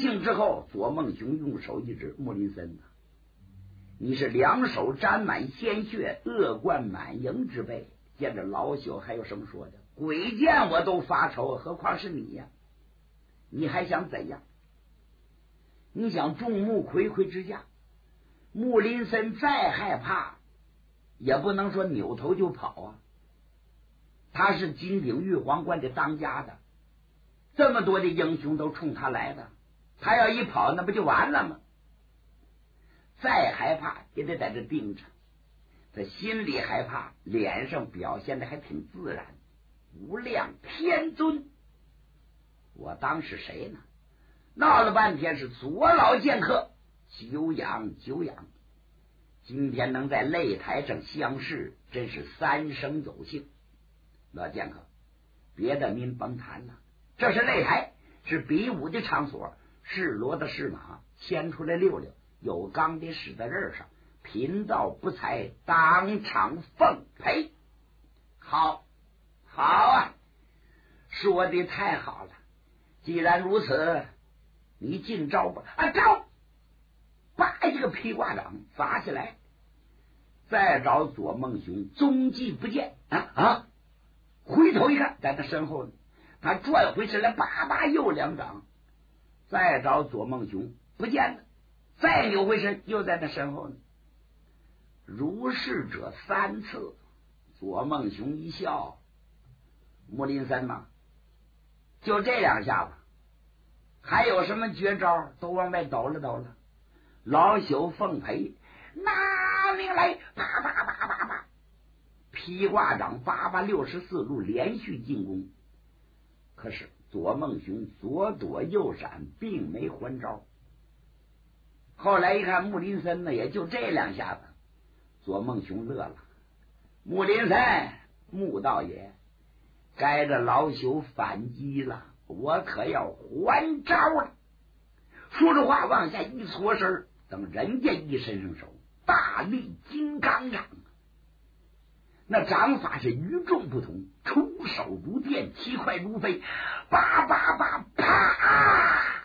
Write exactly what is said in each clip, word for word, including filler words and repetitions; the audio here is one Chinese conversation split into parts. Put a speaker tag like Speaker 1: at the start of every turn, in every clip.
Speaker 1: 庆之后，左孟雄用手一指：木林森呐，你是两手沾满鲜血、恶贯满盈之辈。见着老朽还有什么说的？鬼见我都发愁，何况是你呀？你还想怎样？你想众目睽睽之下，木林森再害怕，也不能说扭头就跑啊。他是金鼎玉皇关的当家的，这么多的英雄都冲他来的，他要一跑，那不就完了吗？再害怕也得在这盯着。他心里害怕，脸上表现的还挺自然。无量天尊，我当是谁呢？闹了半天是左老剑客，久仰久仰。今天能在擂台上相视，真是三生有幸。老剑客，别的您甭谈了，这是擂台，是比武的场所，是骡子是马，牵出来溜溜，有钢的使在刃上，贫道不才，当场奉陪。好，好啊，说的太好了。既然如此，你进招吧。啊，招！叭一个披挂掌砸起来，再找左孟雄，踪迹不见啊啊！回头一看，在他身后呢，他转回身来，叭叭又两掌，再找左孟雄不见了，再扭回身，又在他身后呢。如是者三次，左孟雄一笑：“木林森嘛，就这两下子，还有什么绝招？都往外抖了抖了。”老朽奉陪，拿命来！啪啪啪啪啪，披挂掌八八六十四路连续进攻。可是左孟雄左躲右闪，并没还招。后来一看木林森呢，也就这两下子。左孟雄乐了：“木林森，穆道爷，该着老朽反击了，我可要还招了。”说着话往下一搓身，等人家一伸上手，大力金刚掌，那掌法是与众不同，出手如电，七快如飞，叭叭叭啪，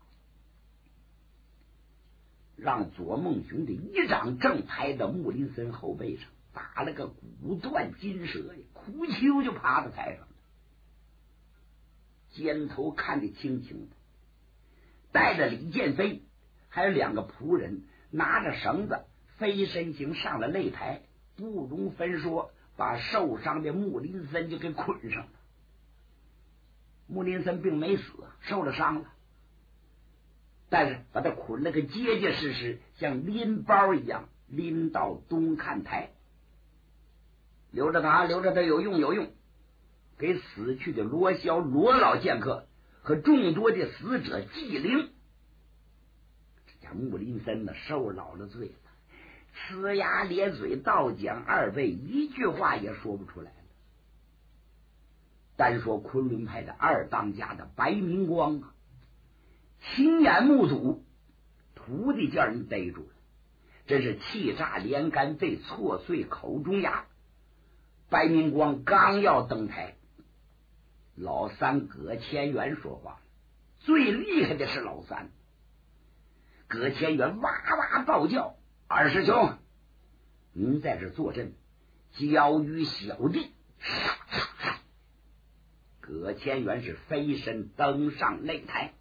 Speaker 1: 让左孟雄的一掌正拍到木林森后背上，打了个骨断筋折呀，哭秋就趴到台上了。肩头看得清清的，带着李建飞还有两个仆人拿着绳子飞身形上了擂台，不容分说，把受伤的木林森就给捆上了。木林森并没死，受了伤了，但是把他捆了个结结实实，像拎包一样拎到东看台。留着他，留着他有用有用，给死去的罗霄罗老剑客和众多的死者祭灵。这家木林森呢，受老了罪了，呲牙咧嘴，倒讲二位一句话也说不出来了。单说昆仑派的二当家的白明光啊，亲眼目睹徒弟叫人逮住了，真是气炸连肝肺，挫碎口中牙。白明光刚要登台，老三葛千元说话了。最厉害的是老三，葛千元哇哇暴叫：“二师兄，您在这坐镇，教育小弟。”葛千元是飞身登上擂台。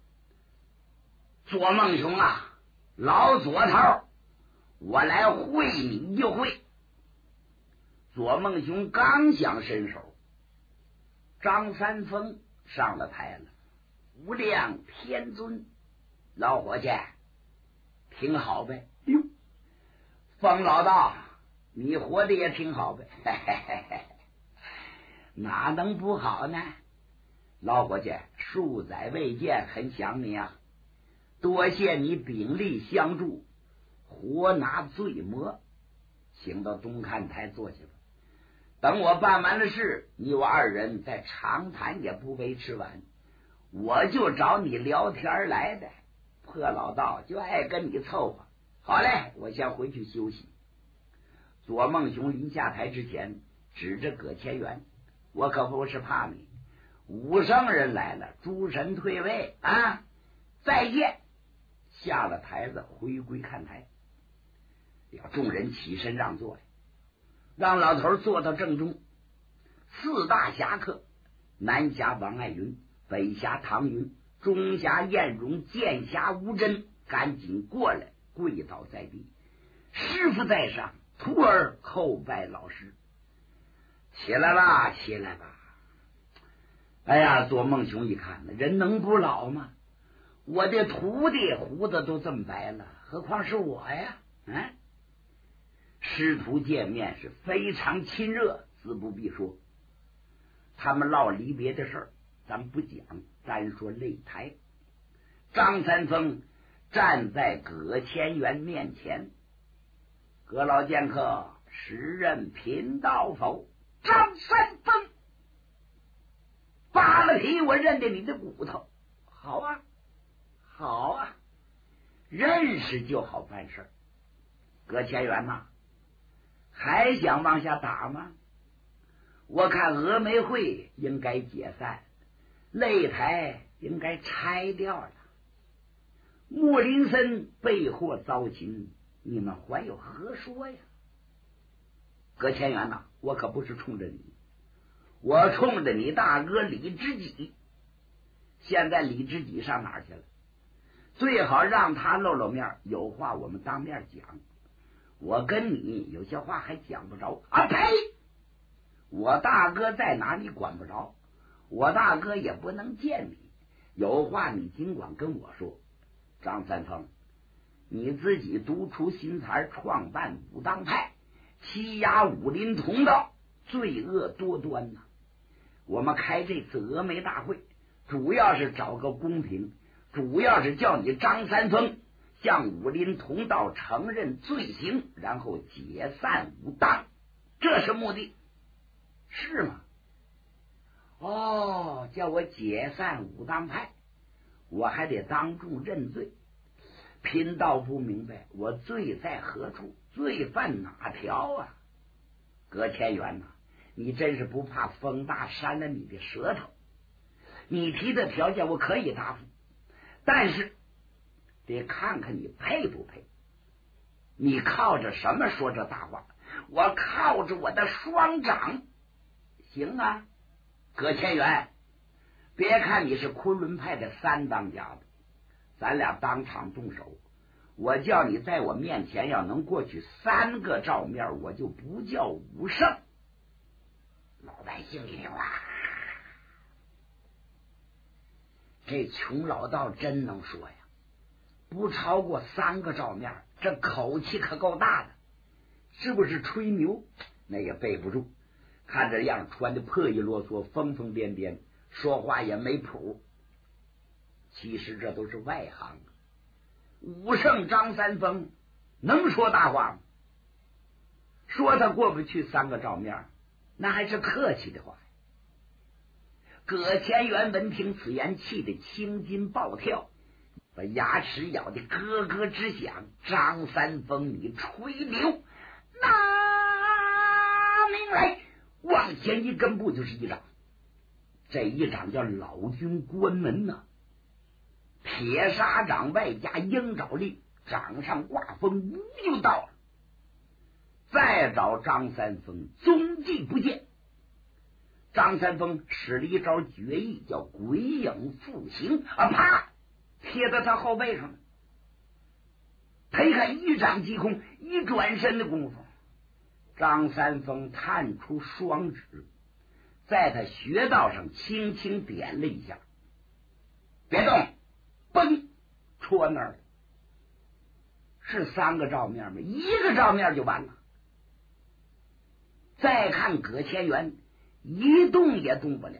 Speaker 1: 左孟雄啊，老左头，我来会你一会。左孟雄刚想伸手，张三丰上了台了。无量天尊，老伙计，挺好呗。哟，冯老道，你活的也挺好呗。嘿嘿嘿嘿，哪能不好呢？老伙计，数载未见，很想你啊。多谢你鼎力相助，活拿醉魔，请到东看台坐下吧。等我办完了事，你我二人在长谈也不为迟晚。我就找你聊天来的，破老道就爱跟你凑合。好嘞，我先回去休息。左孟雄临下台之前，指着葛千元：“我可不是怕你，武圣人来了，诸神退位啊！ 再见。下了台子，回归看台，要众人起身让座，让老头坐到正中。四大侠客，南侠王爱云，北侠唐云，中侠晏荣，剑侠吴真，赶紧过来，跪倒在地。师傅在上，徒儿叩拜老师。起来啦，起来吧。哎呀，左孟雄一看，人能不老吗？我的徒弟胡子都这么白了，何况是我呀？嗯，师徒见面是非常亲热，自不必说。他们唠离别的事儿，咱不讲，单说擂台。张三丰站在葛千元面前，葛老剑客，时任贫道否？张三丰扒了皮，我认得你的骨头。好啊，好啊，认识就好办事。葛千元呐，还想往下打吗？我看峨眉会应该解散，擂台应该拆掉了。莫林森被祸遭擒，你们还有何说呀？葛千元呐，我可不是冲着你，我冲着你大哥李知己。现在李知己上哪儿去了？最好让他露露面，有话我们当面讲。我跟你有些话还讲不着啊！呸！我大哥在哪你管不着，我大哥也不能见你，有话你尽管跟我说。张三丰，你自己独出心裁，创办武当派，欺压武林同道，罪恶多端呐、啊！我们开这次峨眉大会，主要是找个公平，主要是叫你张三丰向武林同道承认罪行，然后解散武当，这是目的。是吗？哦，叫我解散武当派，我还得当众认罪。贫道不明白，我罪在何处？罪犯哪条啊？葛千元呐、啊，你真是不怕风大扇了你的舌头。你提的条件我可以答复，但是得看看你配不配。你靠着什么说这大话？我靠着我的双掌。行啊，葛千元，别看你是昆仑派的三当家的，咱俩当场动手，我叫你在我面前要能过去三个照面，我就不叫武圣。老百姓一听哇，这穷老道真能说呀，不超过三个照面，这口气可够大的，是不是吹牛？那也背不住。看这样穿的破衣啰嗦，疯疯癫癫，说话也没谱。其实这都是外行。武圣张三丰能说大话吗？说他过不去三个照面，那还是客气的话。葛千元闻听此言，气得青筋暴跳，把牙齿咬得咯咯直响。张三丰，你吹牛，拿命来！往前一根步就是一掌，这一掌叫老君关门呐、啊，铁砂掌外加鹰爪力，掌上挂风无就到了。再找张三丰，踪迹不见。张三丰使了一招绝艺，叫鬼影复形啊！啪，贴在他后背上了。他一看一掌击空，一转身的功夫，张三丰探出双指，在他穴道上轻轻点了一下，别动，嘣，戳那儿了。是三个照面吗？一个照面就完了。再看葛千元，一动也动不了。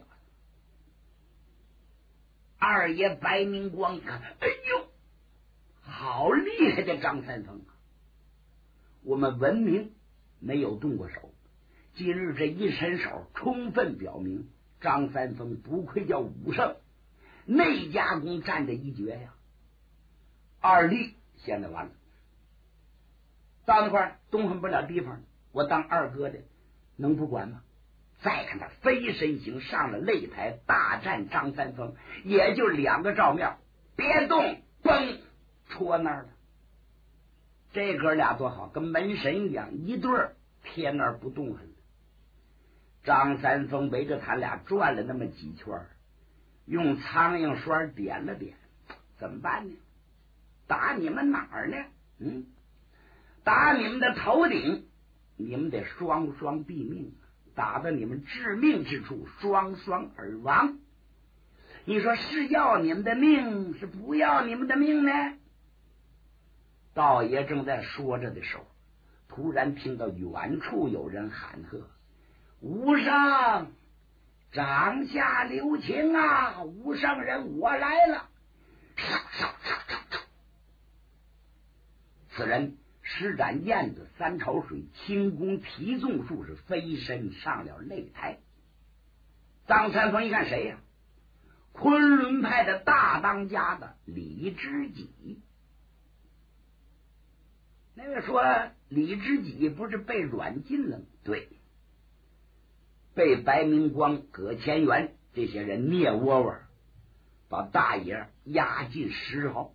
Speaker 1: 二爷白明光一看，哎呦，好厉害的张三丰啊！我们文明没有动过手，今日这一伸手，充分表明张三丰不愧叫武圣，内家功占着一绝呀。二弟现在完了，到那块动弹不了地方，我当二哥的能不管吗？再看他飞身行上了擂台，大战张三丰，也就两个照面， 别动，嘣，戳那儿了。这哥俩多好，跟门神一样，一对儿贴那儿不动弹了。张三丰围着他俩转了那么几圈，用苍蝇栓点了点，怎么办呢？打你们哪儿呢？嗯，打你们的头顶，你们得双双毙命，打到你们致命之处，双双而亡。你说是要你们的命，是不要你们的命呢？道爷正在说着的时候，突然听到远处有人喊喝：无上，掌下留情啊！无上人，我来了！唰唰唰唰唰，此人施展燕子三潮水，轻功提纵术，是飞身上了擂台。张三丰一看谁呀、啊？昆仑派的大当家的李知己。那位说李知己不是被软禁了吗？对，被白明光、葛千元这些人灭窝窝，把大爷押进石壕。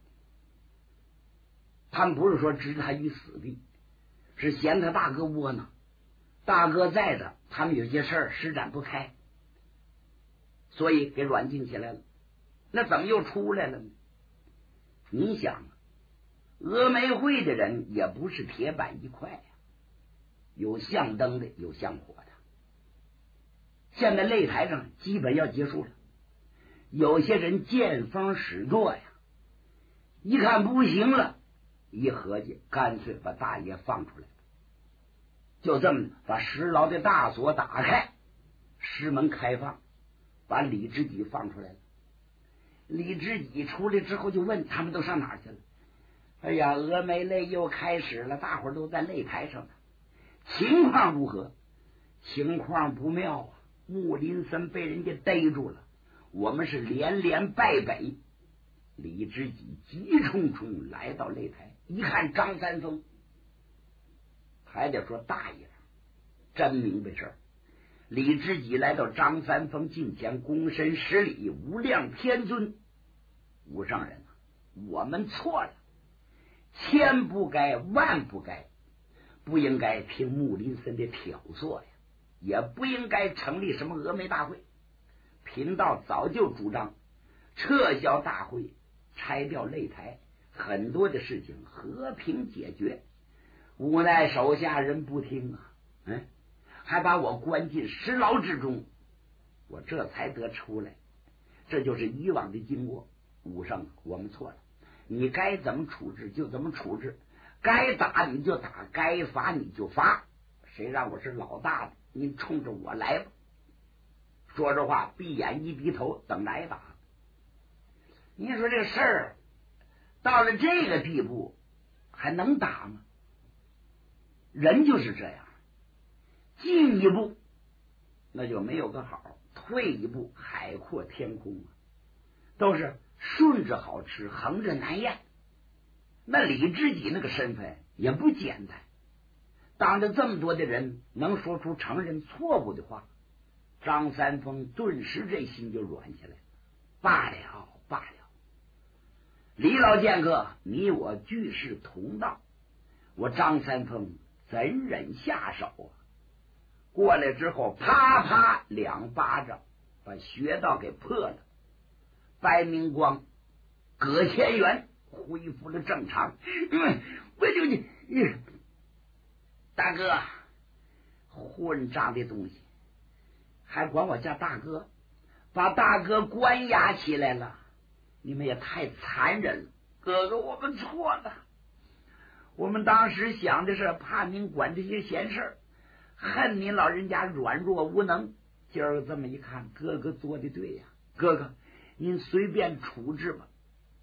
Speaker 1: 他们不是说置他于死地，是嫌他大哥窝囊，大哥在的，他们有些事儿施展不开，所以给软禁起来了。那怎么又出来了呢？你想，峨眉会的人也不是铁板一块呀、啊，有相灯的，有相火的。现在擂台上基本要结束了，有些人见风使舵呀，一看不行了，一合计，干脆把大爷放出来了。就这么把石牢的大锁打开，石门开放，把李知己放出来了。李知己出来之后就问他们都上哪儿去了。哎呀，峨眉擂又开始了，大伙儿都在擂台上呢。情况如何？情况不妙啊！木林森被人家逮住了，我们是连连败北。李知己急冲冲来到擂台，一看张三丰，还得说大爷真明白事儿。李知己来到张三丰近前，躬身施礼：无量天尊，无上人啊，我们错了，千不该万不该，不应该听木林森的挑唆呀，也不应该成立什么峨眉大会。贫道早就主张撤销大会，拆掉擂台，很多的事情和平解决，无奈手下人不听啊，嗯，还把我关进石牢之中，我这才得出来。这就是以往的经过。武圣，我们错了，你该怎么处置就怎么处置，该打你就打，该罚你就罚，谁让我是老大的，你冲着我来吧。说着话，闭眼一低头，等挨打。你说这个事儿到了这个地步，还能打吗？人就是这样，进一步那就没有个好，退一步海阔天空啊，都是顺着好吃，横着难咽。那李知己那个身份也不简单，当着这么多的人能说出承认错误的话，张三丰顿时这心就软下来了。罢了罢了，李老剑客，你我俱是同道，我张三丰怎忍下手啊？过来之后，啪啪两巴掌把穴道给破了。白明光、葛千元恢复了正常。嗯，我就你、嗯，大哥，混账的东西，还管我叫大哥，把大哥关押起来了，你们也太残忍了。哥哥，我们错了，我们当时想的是怕您管这些闲事，恨您老人家软弱无能。今儿这么一看，哥哥做的对呀，哥哥您随便处置吧。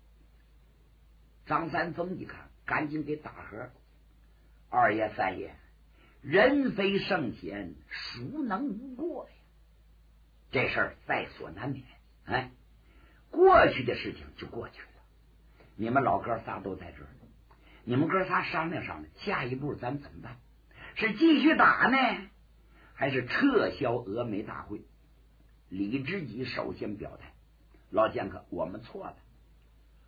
Speaker 1: 张三丰一看，赶紧给打和：二爷三爷，人非圣贤，孰能无过呀？这事儿在所难免，哎，过去的事情就过去了。你们老哥仨都在这儿，你们哥仨商量商量，下一步咱怎么办？是继续打呢，还是撤销峨眉大会？李知己首先表态：老剑客，我们错了，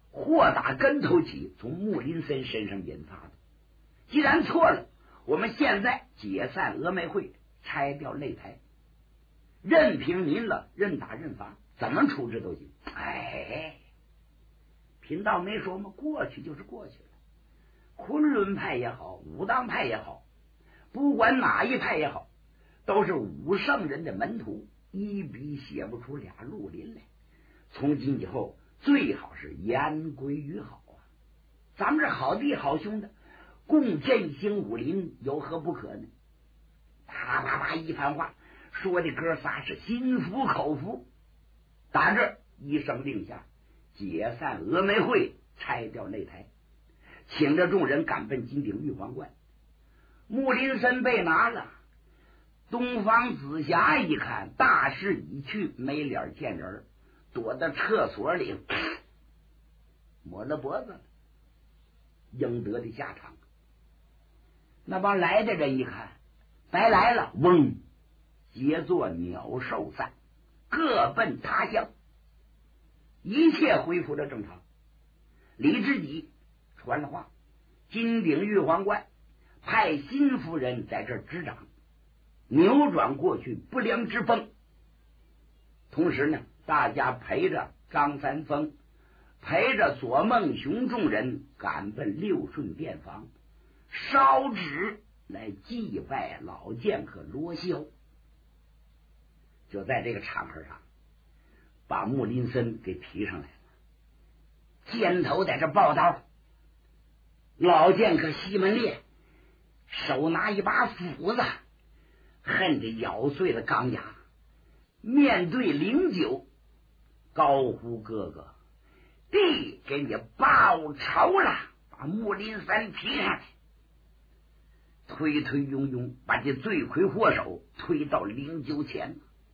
Speaker 1: 祸打跟头起，从木林森身上引发的。既然错了，我们现在解散峨眉会，拆掉擂台，任凭您了，任打任罚，怎么处置都行。哎，贫道没说吗？过去就是过去了。昆仑派也好，武当派也好，不管哪一派也好，都是武圣人的门徒，一笔写不出俩绿林来。从今以后，最好是言归于好啊！咱们这好弟好兄的，共振兴武林，有何不可呢？啪啪啪一番话，说的哥仨是心服口服。打这一声令下，解散峨眉会，拆掉擂台，请着众人赶奔金鼎玉皇观。木林森被拿了，东方紫霞一看大势已去，没脸见人，躲到厕所里抹了脖子了，应得的下场。那帮来的人一看白来了，嗡，结作鸟兽散，各奔他乡，一切恢复了正常。李知己传了话，金鼎玉皇观派新夫人在这儿执掌，扭转过去不良之风。同时呢，大家陪着张三丰，陪着左孟雄众人赶奔六顺殿房，烧纸来祭拜老剑客罗霄。就在这个场合上，把木林森给提上来了。箭头在这报道，老剑客西门烈手拿一把斧子，恨得咬碎了钢牙，面对灵九高呼：“哥哥，弟给你报仇了！”把木林森提上来，推推拥拥把这罪魁祸首推到灵九前。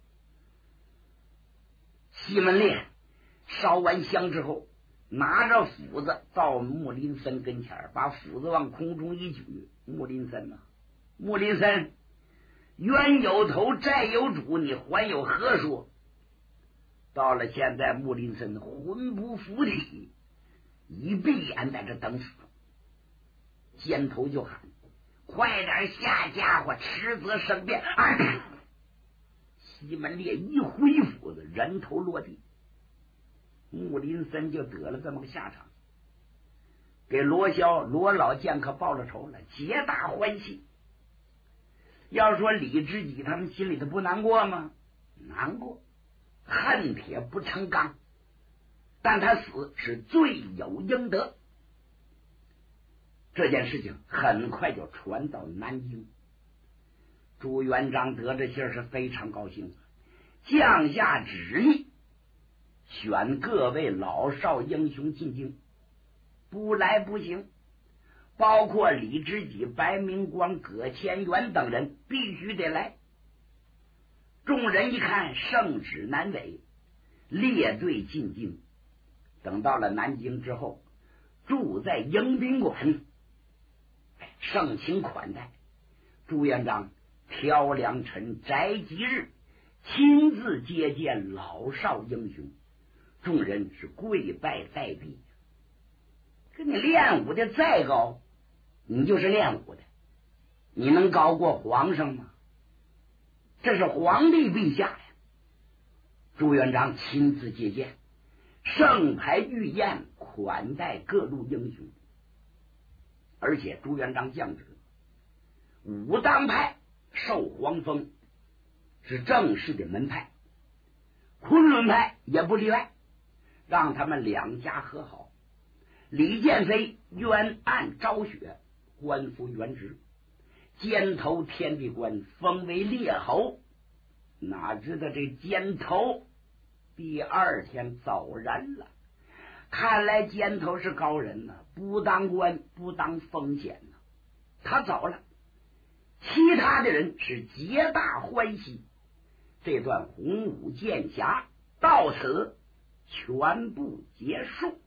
Speaker 1: 西门烈烧完香之后，拿着斧子到木林森跟前，把斧子往空中一举。木林森呐、啊，木林森，冤有头债有主，你还有何说？到了现在，木林森魂不附体，一闭眼在这等死。肩头就喊：“快点下家伙，迟则生变！”啊！西门烈一挥斧子，人头落地。木林森就得了这么个下场，给罗霄罗老剑客报了仇了，皆大欢喜。要说李知己他们心里头不难过吗？难过，恨铁不成钢，但他死是罪有应得。这件事情很快就传到南京，朱元璋得这信是非常高兴，降下旨意，选各位老少英雄进京，不来不行，包括李知己、白明光、葛千元等人必须得来。众人一看圣旨难违，列队进京。等到了南京之后，住在迎宾馆，盛情款待。朱元璋挑良辰摘吉日，亲自接见老少英雄，众人是跪拜在地。跟你练武的再高，你就是练武的，你能高过皇上吗？这是皇帝陛下呀！朱元璋亲自接见，盛牌御宴，款待各路英雄。而且朱元璋降旨，武当派受皇封，是正式的门派，昆仑派也不例外，让他们两家和好。李建飞冤案昭雪，官复原职，监头天地官，封为列侯。哪知道这监头第二天走人了，看来监头是高人呢、啊，不当官不当风险呢、啊。他走了，其他的人是皆大欢喜。这段洪武剑侠到此全部结束。